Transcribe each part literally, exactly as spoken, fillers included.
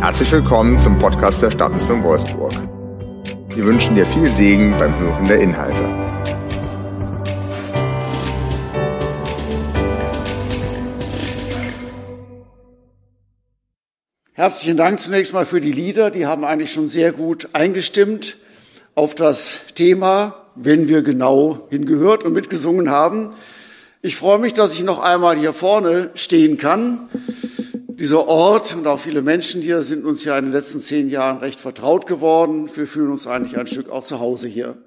Herzlich willkommen zum Podcast der Stadtmission Wolfsburg. Wir wünschen dir viel Segen beim Hören der Inhalte. Herzlichen Dank zunächst mal für die Lieder. Die haben eigentlich schon sehr gut eingestimmt auf das Thema, wenn wir genau hingehört und mitgesungen haben. Ich freue mich, dass ich noch einmal hier vorne stehen kann. Dieser Ort und auch viele Menschen hier sind uns ja in den letzten zehn Jahren recht vertraut geworden. Wir fühlen uns eigentlich ein Stück auch zu Hause hier.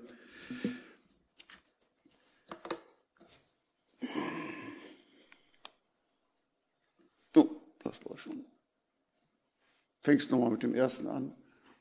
Oh, das war schon. Fängst nochmal mit dem ersten an.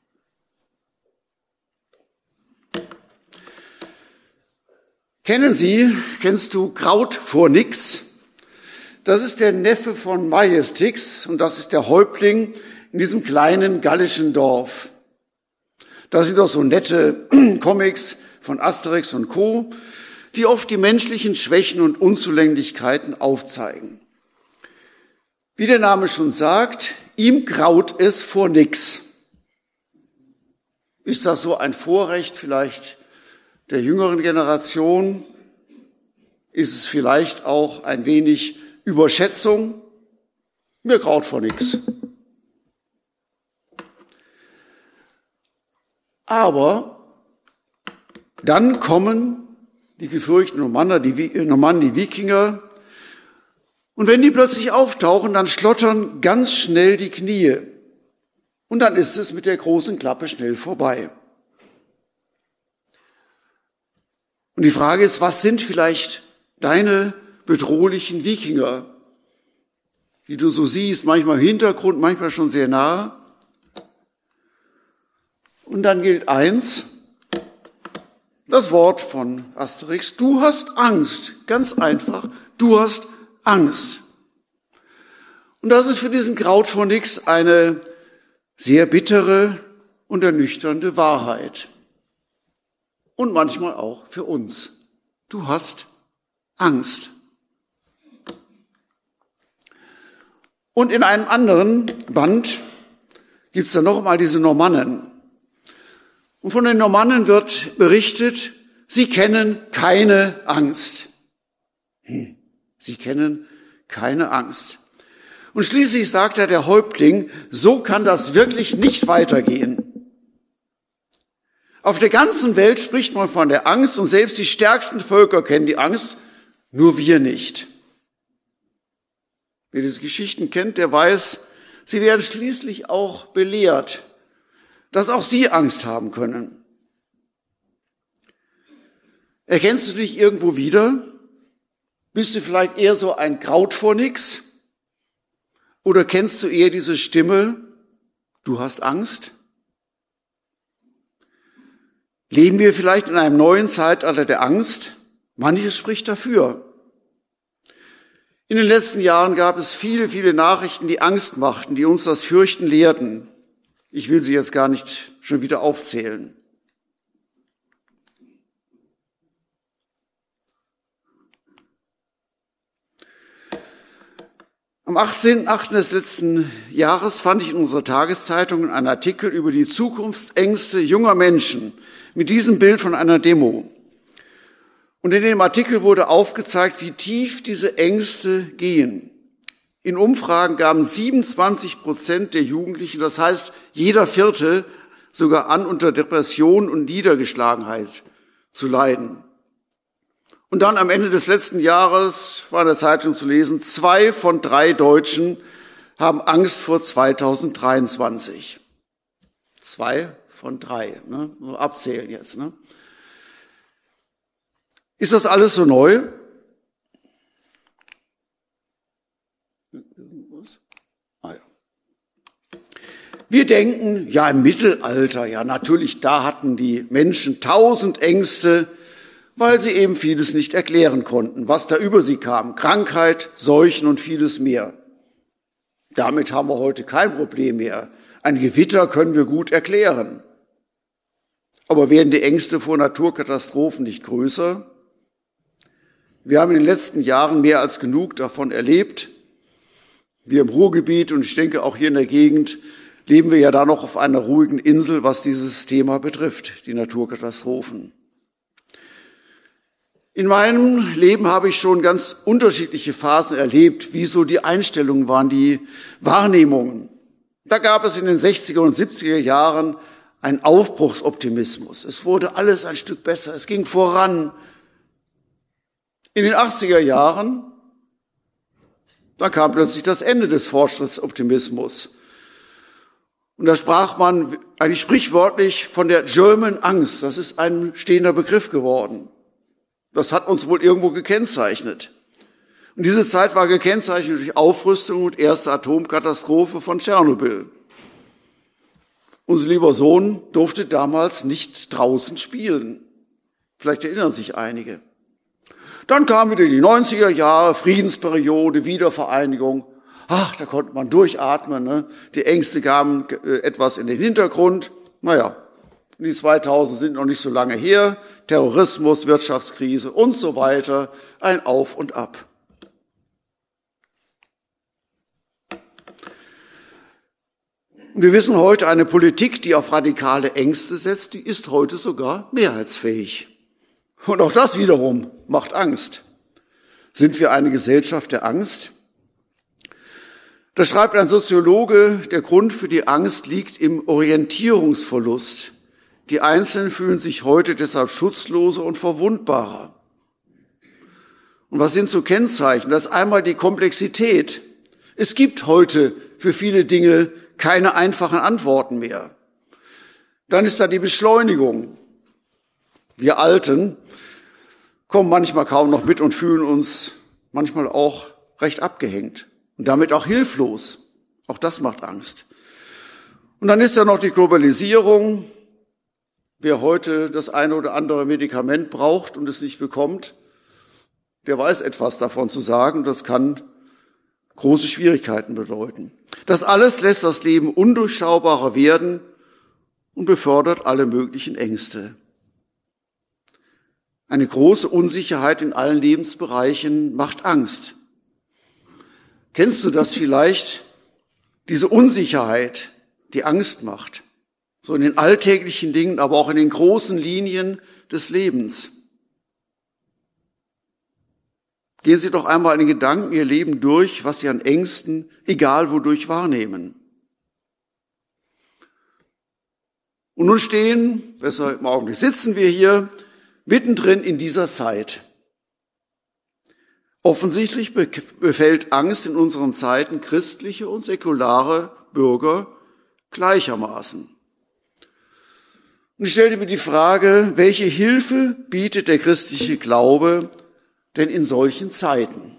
Kennen Sie, kennst du Kraut vor nix? Das ist der Neffe von Majestix und das ist der Häuptling in diesem kleinen gallischen Dorf. Da sind doch so nette Comics von Asterix und Co., die oft die menschlichen Schwächen und Unzulänglichkeiten aufzeigen. Wie der Name schon sagt, ihm graut es vor nix. Ist das so ein Vorrecht vielleicht der jüngeren Generation? Ist es vielleicht auch ein wenig Überschätzung? Mir graut vor nix. Aber dann kommen die gefürchteten Normannen, die, Normannen, die Wikinger, und wenn die plötzlich auftauchen, dann schlottern ganz schnell die Knie. Und dann ist es mit der großen Klappe schnell vorbei. Und die Frage ist, was sind vielleicht deine bedrohlichen Wikinger, die du so siehst, manchmal im Hintergrund, manchmal schon sehr nah? Und dann gilt eins, das Wort von Asterix: Du hast Angst, ganz einfach, du hast Angst. Und das ist für diesen Kraut vor nix eine sehr bittere und ernüchternde Wahrheit. Und manchmal auch für uns. Du hast Angst. Und in einem anderen Band gibt es dann noch einmal diese Normannen. Und von den Normannen wird berichtet, sie kennen keine Angst. Hm. Sie kennen keine Angst. Und schließlich sagt er der Häuptling, so kann das wirklich nicht weitergehen. Auf der ganzen Welt spricht man von der Angst und selbst die stärksten Völker kennen die Angst, nur wir nicht. Wer diese Geschichten kennt, der weiß, sie werden schließlich auch belehrt, dass auch sie Angst haben können. Erkennst du dich irgendwo wieder? Bist du vielleicht eher so ein Kraut vor nix? Oder kennst du eher diese Stimme, du hast Angst? Leben wir vielleicht in einem neuen Zeitalter der Angst? Manches spricht dafür. In den letzten Jahren gab es viele, viele Nachrichten, die Angst machten, die uns das Fürchten lehrten. Ich will sie jetzt gar nicht schon wieder aufzählen. Am achtzehnten achten des letzten Jahres fand ich in unserer Tageszeitung einen Artikel über die Zukunftsängste junger Menschen mit diesem Bild von einer Demo. Und in dem Artikel wurde aufgezeigt, wie tief diese Ängste gehen. In Umfragen gaben siebenundzwanzig Prozent der Jugendlichen, das heißt jeder Vierte, sogar an, unter Depression und Niedergeschlagenheit zu leiden. Und dann am Ende des letzten Jahres war in der Zeitung zu lesen, zwei von drei Deutschen haben Angst vor zweitausenddreiundzwanzig. Zwei von drei, ne? So abzählen jetzt. Ne? Ist das alles so neu? Ah, ja. Wir denken, ja, im Mittelalter, ja, natürlich, da hatten die Menschen tausend Ängste, weil sie eben vieles nicht erklären konnten, was da über sie kam. Krankheit, Seuchen und vieles mehr. Damit haben wir heute kein Problem mehr. Ein Gewitter können wir gut erklären. Aber werden die Ängste vor Naturkatastrophen nicht größer? Wir haben in den letzten Jahren mehr als genug davon erlebt. Wir im Ruhrgebiet und ich denke auch hier in der Gegend leben wir ja da noch auf einer ruhigen Insel, was dieses Thema betrifft, die Naturkatastrophen. In meinem Leben habe ich schon ganz unterschiedliche Phasen erlebt, wie so die Einstellungen waren, die Wahrnehmungen. Da gab es in den sechziger und siebziger Jahren einen Aufbruchsoptimismus. Es wurde alles ein Stück besser, es ging voran. In den achtziger Jahren, da kam plötzlich das Ende des Fortschrittsoptimismus. Und da sprach man eigentlich sprichwörtlich von der German Angst. Das ist ein stehender Begriff geworden. Das hat uns wohl irgendwo gekennzeichnet. Und diese Zeit war gekennzeichnet durch Aufrüstung und erste Atomkatastrophe von Tschernobyl. Unser lieber Sohn durfte damals nicht draußen spielen. Vielleicht erinnern sich einige. Dann kamen wieder die neunziger Jahre, Friedensperiode, Wiedervereinigung. Ach, da konnte man durchatmen, ne? Die Ängste gaben äh, etwas in den Hintergrund. Naja, die zweitausend sind noch nicht so lange her. Terrorismus, Wirtschaftskrise und so weiter. Ein Auf und Ab. Und wir wissen heute, eine Politik, die auf radikale Ängste setzt, die ist heute sogar mehrheitsfähig. Und auch das wiederum macht Angst. Sind wir eine Gesellschaft der Angst? Da schreibt ein Soziologe, der Grund für die Angst liegt im Orientierungsverlust. Die Einzelnen fühlen sich heute deshalb schutzloser und verwundbarer. Und was sind so Kennzeichen? Das ist einmal die Komplexität. Es gibt heute für viele Dinge keine einfachen Antworten mehr. Dann ist da die Beschleunigung. Wir Alten kommen manchmal kaum noch mit und fühlen uns manchmal auch recht abgehängt und damit auch hilflos. Auch das macht Angst. Und dann ist da noch die Globalisierung. Wer heute das eine oder andere Medikament braucht und es nicht bekommt, der weiß etwas davon zu sagen. Das kann große Schwierigkeiten bedeuten. Das alles lässt das Leben undurchschaubarer werden und befördert alle möglichen Ängste. Eine große Unsicherheit in allen Lebensbereichen macht Angst. Kennst du das vielleicht? Diese Unsicherheit, die Angst macht. So in den alltäglichen Dingen, aber auch in den großen Linien des Lebens. Gehen Sie doch einmal in den Gedanken Ihr Leben durch, was Sie an Ängsten, egal wodurch, wahrnehmen. Und nun stehen, besser im Augenblick sitzen wir hier, mittendrin in dieser Zeit. Offensichtlich befällt Angst in unseren Zeiten christliche und säkulare Bürger gleichermaßen. Und ich stellte mir die Frage, welche Hilfe bietet der christliche Glaube denn in solchen Zeiten?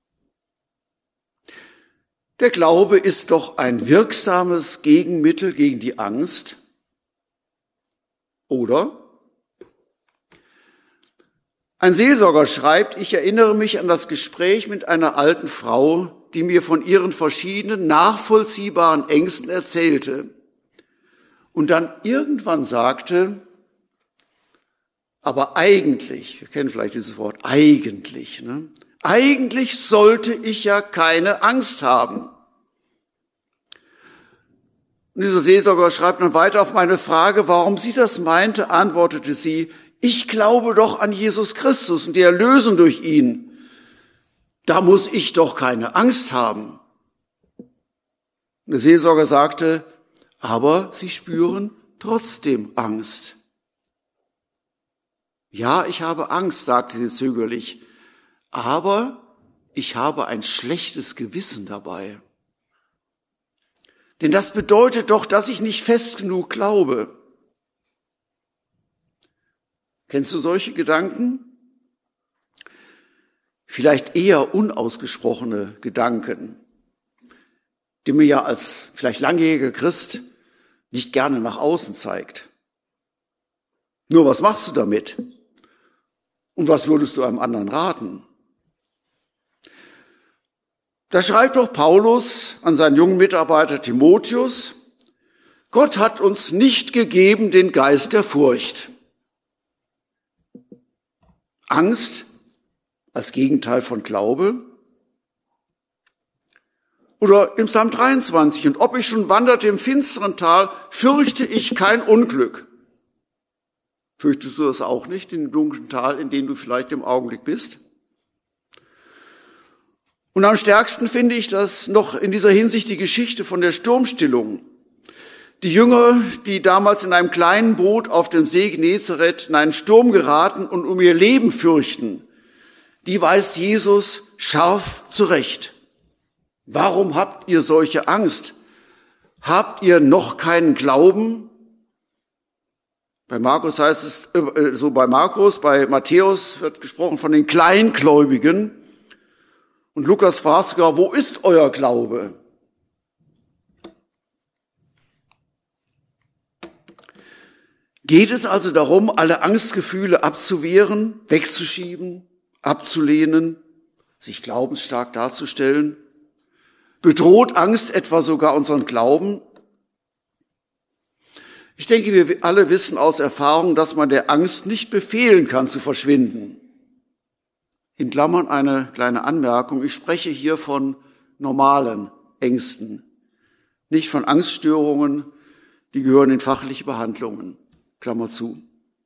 Der Glaube ist doch ein wirksames Gegenmittel gegen die Angst, oder? Ein Seelsorger schreibt, ich erinnere mich an das Gespräch mit einer alten Frau, die mir von ihren verschiedenen nachvollziehbaren Ängsten erzählte und dann irgendwann sagte, aber eigentlich, wir kennen vielleicht dieses Wort, eigentlich, ne? Eigentlich sollte ich ja keine Angst haben. Und dieser Seelsorger schreibt dann weiter auf meine Frage, warum sie das meinte, antwortete sie, ich glaube doch an Jesus Christus und die Erlösung durch ihn. Da muss ich doch keine Angst haben. Und der Seelsorger sagte, aber sie spüren trotzdem Angst. Ja, ich habe Angst, sagte sie zögerlich, aber ich habe ein schlechtes Gewissen dabei. Denn das bedeutet doch, dass ich nicht fest genug glaube. Kennst du solche Gedanken? Vielleicht eher unausgesprochene Gedanken, die man ja als vielleicht langjähriger Christ nicht gerne nach außen zeigt. Nur was machst du damit? Und was würdest du einem anderen raten? Da schreibt doch Paulus an seinen jungen Mitarbeiter Timotheus, Gott hat uns nicht gegeben den Geist der Furcht. Angst als Gegenteil von Glaube. Oder im Psalm dreiundzwanzig, und ob ich schon wanderte im finsteren Tal, fürchte ich kein Unglück. Fürchtest du das auch nicht, in dem dunklen Tal, in dem du vielleicht im Augenblick bist? Und am stärksten finde ich das noch in dieser Hinsicht die Geschichte von der Sturmstillung. Die Jünger, die damals in einem kleinen Boot auf dem See Genezareth in einen Sturm geraten und um ihr Leben fürchten, die weist Jesus scharf zurecht. Warum habt ihr solche Angst? Habt ihr noch keinen Glauben? Bei Markus heißt es, äh, so bei Markus, bei Matthäus wird gesprochen von den Kleingläubigen. Und Lukas fragt sogar, wo ist euer Glaube? Geht es also darum, alle Angstgefühle abzuwehren, wegzuschieben, abzulehnen, sich glaubensstark darzustellen? Bedroht Angst etwa sogar unseren Glauben? Ich denke, wir alle wissen aus Erfahrung, dass man der Angst nicht befehlen kann zu verschwinden. In Klammern eine kleine Anmerkung. Ich spreche hier von normalen Ängsten, nicht von Angststörungen, die gehören in fachliche Behandlungen. Klammer zu.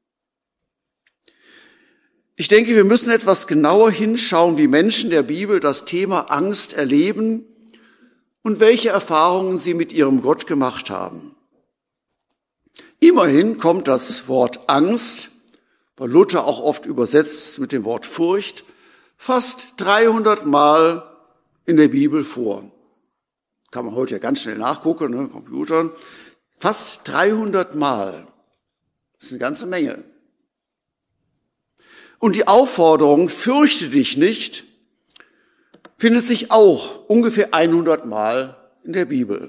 Ich denke, wir müssen etwas genauer hinschauen, wie Menschen der Bibel das Thema Angst erleben und welche Erfahrungen sie mit ihrem Gott gemacht haben. Immerhin kommt das Wort Angst, bei Luther auch oft übersetzt mit dem Wort Furcht, fast dreihundert Mal in der Bibel vor. Kann man heute ja ganz schnell nachgucken, ne, Computern. Fast dreihundert Mal. Das ist eine ganze Menge. Und die Aufforderung, fürchte dich nicht, findet sich auch ungefähr hundert Mal in der Bibel.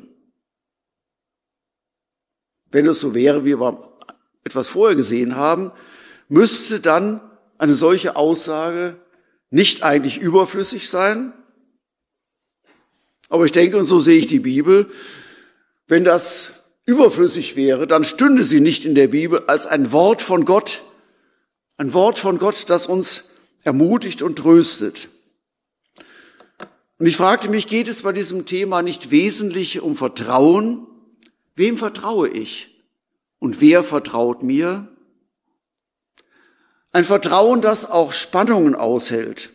Wenn es so wäre, wie wir etwas vorher gesehen haben, müsste dann eine solche Aussage nicht eigentlich überflüssig sein. Aber ich denke, und so sehe ich die Bibel, wenn das überflüssig wäre, dann stünde sie nicht in der Bibel als ein Wort von Gott, ein Wort von Gott, das uns ermutigt und tröstet. Und ich fragte mich, geht es bei diesem Thema nicht wesentlich um Vertrauen? Wem vertraue ich? Und wer vertraut mir? Ein Vertrauen, das auch Spannungen aushält.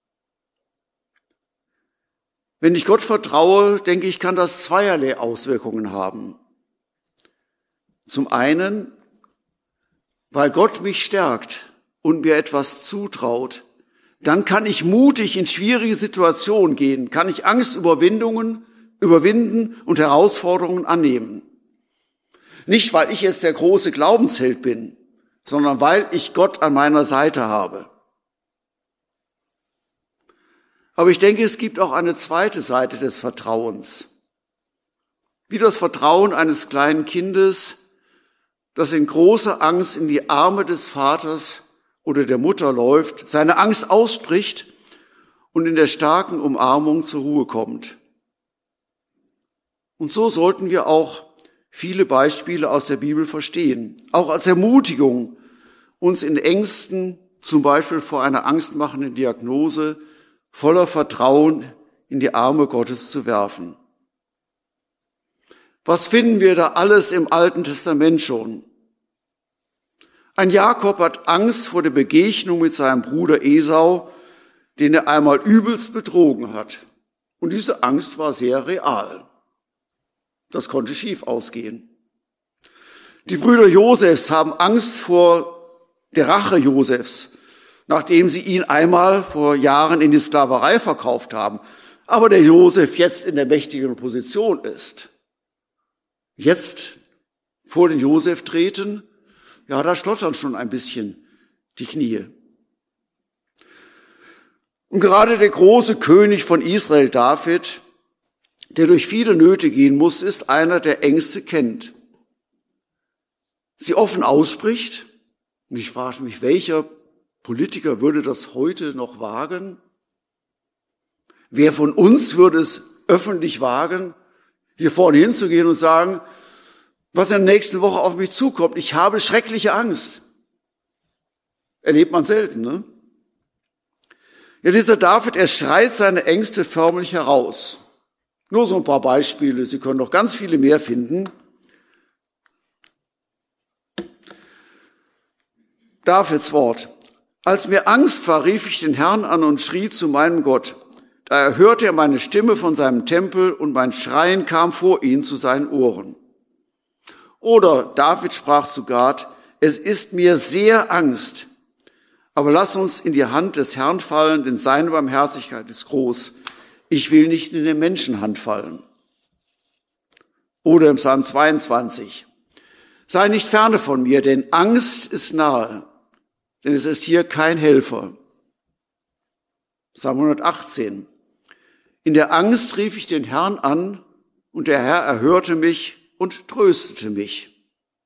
Wenn ich Gott vertraue, denke ich, kann das zweierlei Auswirkungen haben. Zum einen, weil Gott mich stärkt und mir etwas zutraut, dann kann ich mutig in schwierige Situationen gehen, kann ich Angstüberwindungen überwinden und Herausforderungen annehmen. Nicht, weil ich jetzt der große Glaubensheld bin, sondern weil ich Gott an meiner Seite habe. Aber ich denke, es gibt auch eine zweite Seite des Vertrauens. Wie das Vertrauen eines kleinen Kindes, das in großer Angst in die Arme des Vaters oder der Mutter läuft, seine Angst ausspricht und in der starken Umarmung zur Ruhe kommt. Und so sollten wir auch viele Beispiele aus der Bibel verstehen, auch als Ermutigung, uns in Ängsten, zum Beispiel vor einer angstmachenden Diagnose, voller Vertrauen in die Arme Gottes zu werfen. Was finden wir da alles im Alten Testament schon? Ein Jakob hat Angst vor der Begegnung mit seinem Bruder Esau, den er einmal übelst betrogen hat. Und diese Angst war sehr real. Das konnte schief ausgehen. Die Brüder Josefs haben Angst vor der Rache Josefs, nachdem sie ihn einmal vor Jahren in die Sklaverei verkauft haben. Aber der Josef jetzt in der mächtigen Position ist. Jetzt vor den Josef treten, ja, da stottern schon ein bisschen die Knie. Und gerade der große König von Israel, David, der durch viele Nöte gehen musste, ist einer, der Ängste kennt. Sie offen ausspricht, und ich frage mich, welcher Politiker würde das heute noch wagen? Wer von uns würde es öffentlich wagen, hier vorne hinzugehen und sagen, was in der nächsten Woche auf mich zukommt? Ich habe schreckliche Angst. Erlebt man selten, ne? Ja, dieser David, er schreit seine Ängste förmlich heraus. Nur so ein paar Beispiele, Sie können noch ganz viele mehr finden. Davids Wort. Als mir Angst war, rief ich den Herrn an und schrie zu meinem Gott. Da erhörte er meine Stimme von seinem Tempel und mein Schreien kam vor ihn zu seinen Ohren. Oder David sprach zu Gad, es ist mir sehr Angst, aber lass uns in die Hand des Herrn fallen, denn seine Barmherzigkeit ist groß. Ich will nicht in die Menschenhand fallen. Oder im Psalm zweiundzwanzig. Sei nicht ferne von mir, denn Angst ist nahe, denn es ist hier kein Helfer. Psalm hundertachtzehn. In der Angst rief ich den Herrn an und der Herr erhörte mich und tröstete mich.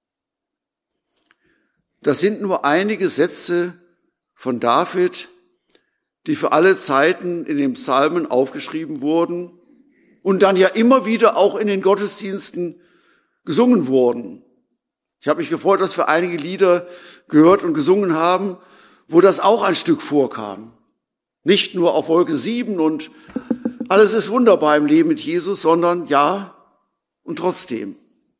Das sind nur einige Sätze von David, die für alle Zeiten in den Psalmen aufgeschrieben wurden und dann ja immer wieder auch in den Gottesdiensten gesungen wurden. Ich habe mich gefreut, dass wir einige Lieder gehört und gesungen haben, wo das auch ein Stück vorkam. Nicht nur auf Wolke sieben und alles ist wunderbar im Leben mit Jesus, sondern ja und trotzdem.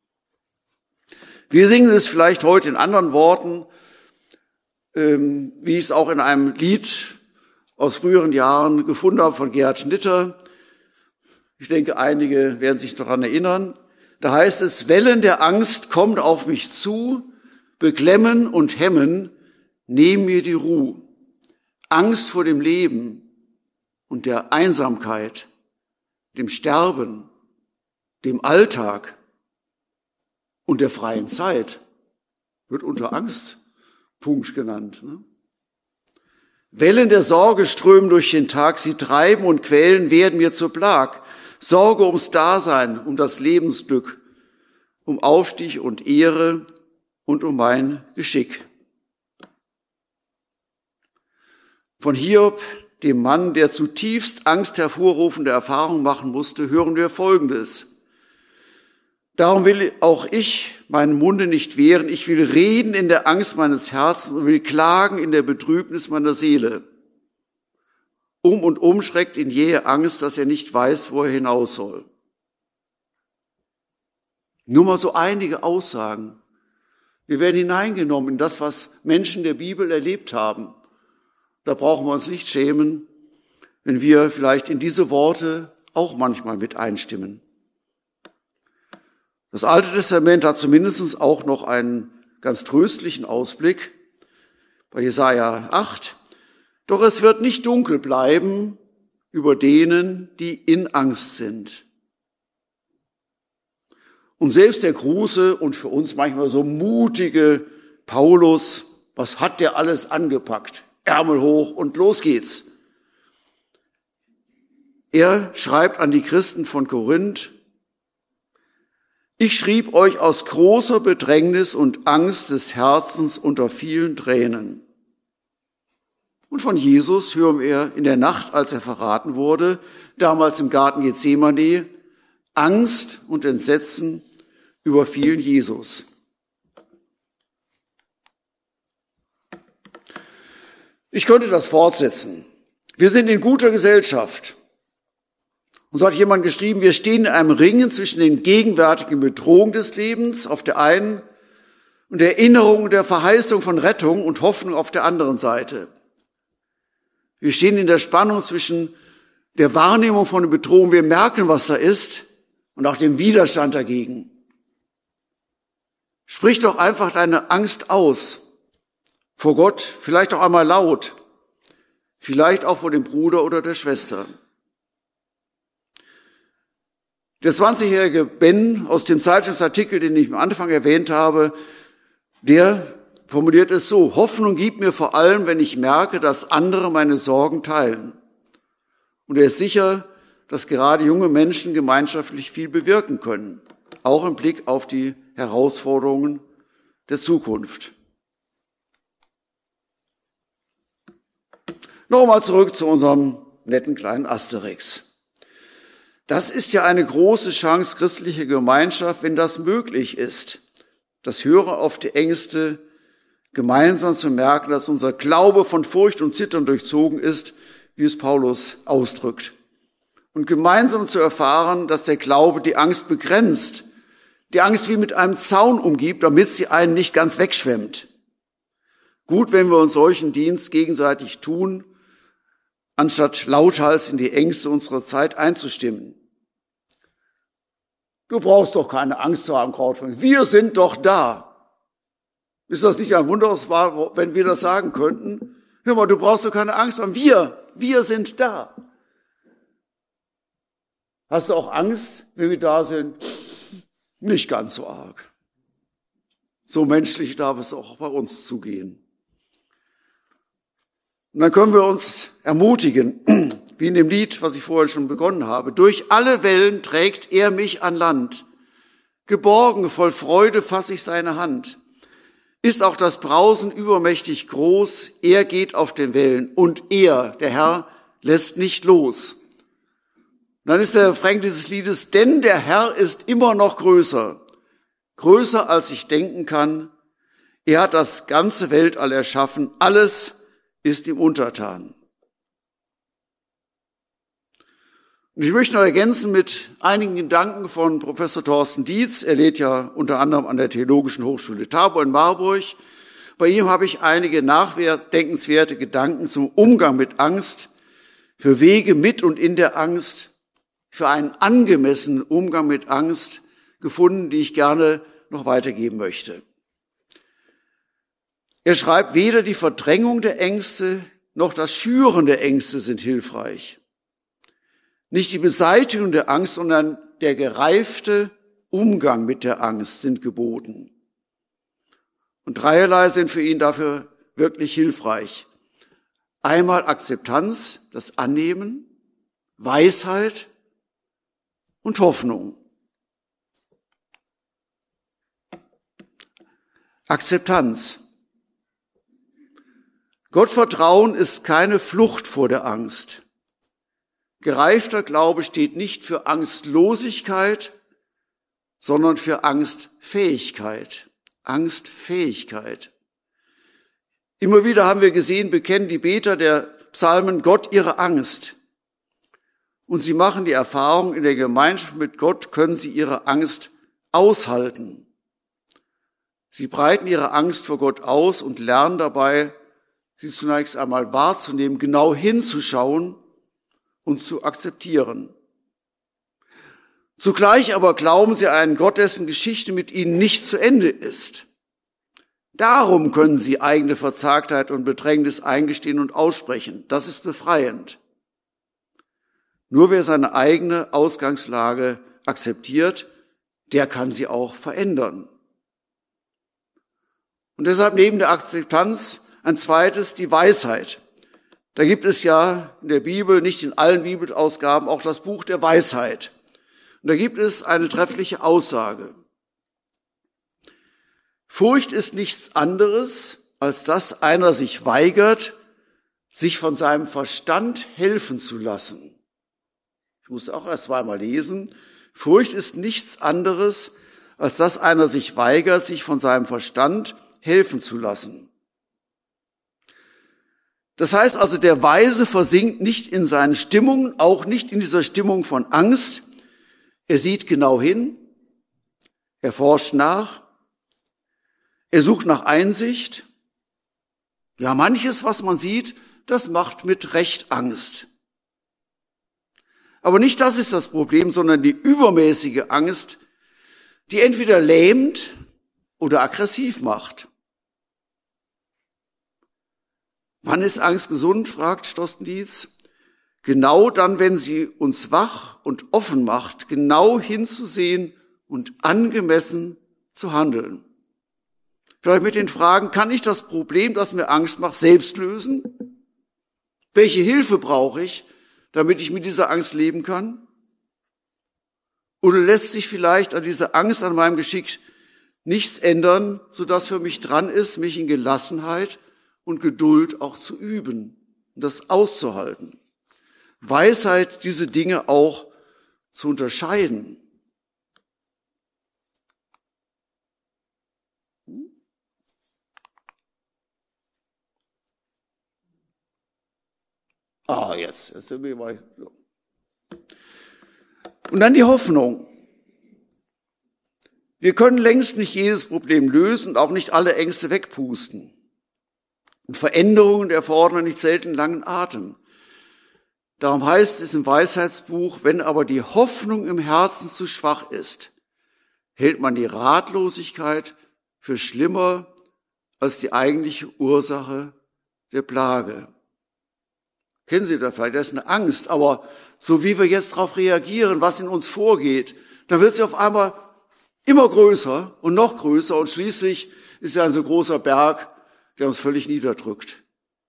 Wir singen es vielleicht heute in anderen Worten, ähm, wie ich es auch in einem Lied aus früheren Jahren gefunden habe von Gerhard Schnitter. Ich denke, einige werden sich daran erinnern. Da heißt es, Wellen der Angst kommen auf mich zu, beklemmen und hemmen, nehmen mir die Ruhe. Angst vor dem Leben und der Einsamkeit, dem Sterben, dem Alltag und der freien Zeit wird unter Angstpunkt genannt. Ne? Wellen der Sorge strömen durch den Tag, sie treiben und quälen, werden mir zur Plag. Sorge ums Dasein, um das Lebensglück, um Aufstieg und Ehre und um mein Geschick. Von Hiob, dem Mann, der zutiefst Angst hervorrufende Erfahrungen machen musste, hören wir Folgendes. Darum will auch ich meinen Munde nicht wehren. Ich will reden in der Angst meines Herzens und will klagen in der Betrübnis meiner Seele. Um und um schreckt ihn jähe Angst, dass er nicht weiß, wo er hinaus soll. Nur mal so einige Aussagen. Wir werden hineingenommen in das, was Menschen der Bibel erlebt haben. Da brauchen wir uns nicht schämen, wenn wir vielleicht in diese Worte auch manchmal mit einstimmen. Das Alte Testament hat zumindest auch noch einen ganz tröstlichen Ausblick bei Jesaja acht. Doch es wird nicht dunkel bleiben über denen, die in Angst sind. Und selbst der große und für uns manchmal so mutige Paulus, was hat der alles angepackt? Ärmel hoch und los geht's. Er schreibt an die Christen von Korinth, ich schrieb euch aus großer Bedrängnis und Angst des Herzens unter vielen Tränen. Und von Jesus hören wir in der Nacht, als er verraten wurde, damals im Garten Gethsemane, Angst und Entsetzen überfielen Jesus. Ich könnte das fortsetzen. Wir sind in guter Gesellschaft. Und so hat jemand geschrieben, wir stehen in einem Ringen zwischen den gegenwärtigen Bedrohungen des Lebens auf der einen und der Erinnerung der Verheißung von Rettung und Hoffnung auf der anderen Seite. Wir stehen in der Spannung zwischen der Wahrnehmung von der Bedrohung, wir merken, was da ist, und auch dem Widerstand dagegen. Sprich doch einfach deine Angst aus. Vor Gott, vielleicht auch einmal laut, vielleicht auch vor dem Bruder oder der Schwester. Der zwanzigjährige Ben aus dem Zeitungsartikel, den ich am Anfang erwähnt habe, der formuliert es so, Hoffnung gibt mir vor allem, wenn ich merke, dass andere meine Sorgen teilen. Und er ist sicher, dass gerade junge Menschen gemeinschaftlich viel bewirken können, auch im Blick auf die Herausforderungen der Zukunft. Nochmal zurück zu unserem netten kleinen Asterix. Das ist ja eine große Chance christlicher Gemeinschaft, wenn das möglich ist. Das Hören auf die Ängste, gemeinsam zu merken, dass unser Glaube von Furcht und Zittern durchzogen ist, wie es Paulus ausdrückt. und gemeinsam zu erfahren, dass der Glaube die Angst begrenzt, die Angst wie mit einem Zaun umgibt, damit sie einen nicht ganz wegschwemmt. Gut, wenn wir uns solchen Dienst gegenseitig tun, anstatt lauthals in die Ängste unserer Zeit einzustimmen. Du brauchst doch keine Angst zu haben, Krautfreund. Wir sind doch da. Ist das nicht ein wunderbares Wort, wenn wir das sagen könnten? Hör mal, du brauchst doch keine Angst haben. Wir, wir sind da. Hast du auch Angst, wenn wir da sind? Nicht ganz so arg. So menschlich darf es auch bei uns zugehen. Und dann können wir uns ermutigen, wie in dem Lied, was ich vorhin schon begonnen habe. Durch alle Wellen trägt er mich an Land. Geborgen, voll Freude fasse ich seine Hand. Ist auch das Brausen übermächtig groß, er geht auf den Wellen und er, der Herr, lässt nicht los. Und dann ist der Refrain dieses Liedes, denn der Herr ist immer noch größer, größer als ich denken kann. Er hat das ganze Weltall erschaffen, alles ist ihm untertan. Und ich möchte noch ergänzen mit einigen Gedanken von Professor Thorsten Dietz. Er lehrt ja unter anderem an der Theologischen Hochschule Tabor in Marburg. Bei ihm habe ich einige nachdenkenswerte Gedanken zum Umgang mit Angst, für Wege mit und in der Angst, für einen angemessenen Umgang mit Angst gefunden, die ich gerne noch weitergeben möchte. Er schreibt, weder die Verdrängung der Ängste noch das Schüren der Ängste sind hilfreich. Nicht die Beseitigung der Angst, sondern der gereifte Umgang mit der Angst sind geboten. Und dreierlei sind für ihn dafür wirklich hilfreich. Einmal Akzeptanz, das Annehmen, Weisheit und Hoffnung. Akzeptanz. Gottvertrauen ist keine Flucht vor der Angst. Gereifter Glaube steht nicht für Angstlosigkeit, sondern für Angstfähigkeit. Angstfähigkeit. Immer wieder haben wir gesehen, bekennen die Beter der Psalmen Gott ihre Angst. Und sie machen die Erfahrung, in der Gemeinschaft mit Gott können sie ihre Angst aushalten. Sie breiten ihre Angst vor Gott aus und lernen dabei, sie zunächst einmal wahrzunehmen, genau hinzuschauen und zu akzeptieren. Zugleich aber glauben sie an einen Gott, dessen Geschichte mit ihnen nicht zu Ende ist. Darum können sie eigene Verzagtheit und Bedrängnis eingestehen und aussprechen. Das ist befreiend. Nur wer seine eigene Ausgangslage akzeptiert, der kann sie auch verändern. Und deshalb neben der Akzeptanz ein zweites, die Weisheit. Da gibt es ja in der Bibel, nicht in allen Bibelausgaben, auch das Buch der Weisheit. Und da gibt es eine treffliche Aussage. Furcht ist nichts anderes, als dass einer sich weigert, sich von seinem Verstand helfen zu lassen. Ich musste auch erst zweimal lesen. Furcht ist nichts anderes, als dass einer sich weigert, sich von seinem Verstand helfen zu lassen. Das heißt also, der Weise versinkt nicht in seinen Stimmungen, auch nicht in dieser Stimmung von Angst. Er sieht genau hin, er forscht nach, er sucht nach Einsicht. Ja, manches, was man sieht, das macht mit Recht Angst. Aber nicht das ist das Problem, sondern die übermäßige Angst, die entweder lähmt oder aggressiv macht. Wann ist Angst gesund, fragt Thorsten Dietz. Genau dann, wenn sie uns wach und offen macht, genau hinzusehen und angemessen zu handeln. Vielleicht mit den Fragen, kann ich das Problem, das mir Angst macht, selbst lösen? Welche Hilfe brauche ich, damit ich mit dieser Angst leben kann? Oder lässt sich vielleicht an dieser Angst, an meinem Geschick nichts ändern, sodass für mich dran ist, mich in Gelassenheit und Geduld auch zu üben und das auszuhalten. Weisheit, diese Dinge auch zu unterscheiden. Ah, jetzt, jetzt sind wir mal. Und dann die Hoffnung. Wir können längst nicht jedes Problem lösen und auch nicht alle Ängste wegpusten. Und Veränderungen erfordern nicht selten langen Atem. Darum heißt es im Weisheitsbuch, wenn aber die Hoffnung im Herzen zu schwach ist, hält man die Ratlosigkeit für schlimmer als die eigentliche Ursache der Plage. Kennen Sie das vielleicht? Das ist eine Angst, aber so wie wir jetzt darauf reagieren, was in uns vorgeht, dann wird sie auf einmal immer größer und noch größer und schließlich ist ja ein so großer Berg, der uns völlig niederdrückt.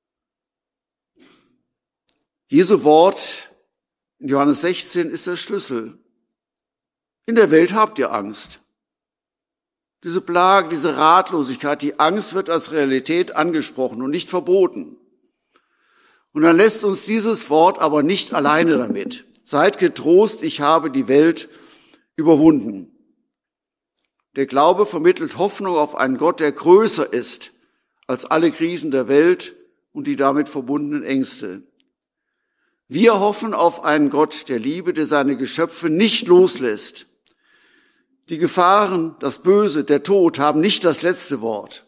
Jesu Wort in Johannes sechzehn ist der Schlüssel. In der Welt habt ihr Angst. Diese Plage, diese Ratlosigkeit, die Angst wird als Realität angesprochen und nicht verboten. Und dann lässt uns dieses Wort aber nicht alleine damit. Seid getrost, ich habe die Welt überwunden. Der Glaube vermittelt Hoffnung auf einen Gott, der größer ist als alle Krisen der Welt und die damit verbundenen Ängste. Wir hoffen auf einen Gott der Liebe, der seine Geschöpfe nicht loslässt. Die Gefahren, das Böse, der Tod haben nicht das letzte Wort.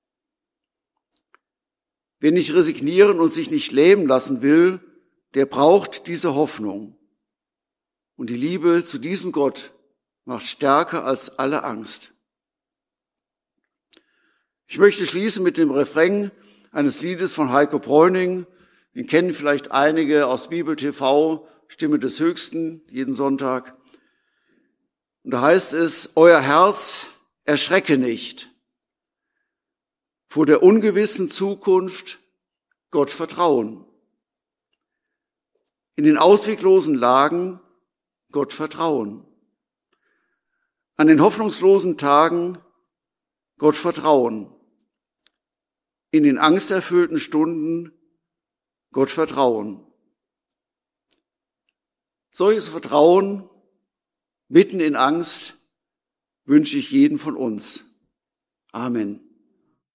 Wer nicht resignieren und sich nicht lähmen lassen will, der braucht diese Hoffnung. Und die Liebe zu diesem Gott macht stärker als alle Angst. Ich möchte schließen mit dem Refrain eines Liedes von Heiko Bräuning. Den kennen vielleicht einige aus Bibel T V, Stimme des Höchsten, jeden Sonntag. Und da heißt es, euer Herz erschrecke nicht. Vor der ungewissen Zukunft Gott vertrauen. In den ausweglosen Lagen Gott vertrauen. An den hoffnungslosen Tagen Gott vertrauen. In den angsterfüllten Stunden Gott vertrauen. Solches Vertrauen mitten in Angst wünsche ich jeden von uns. Amen.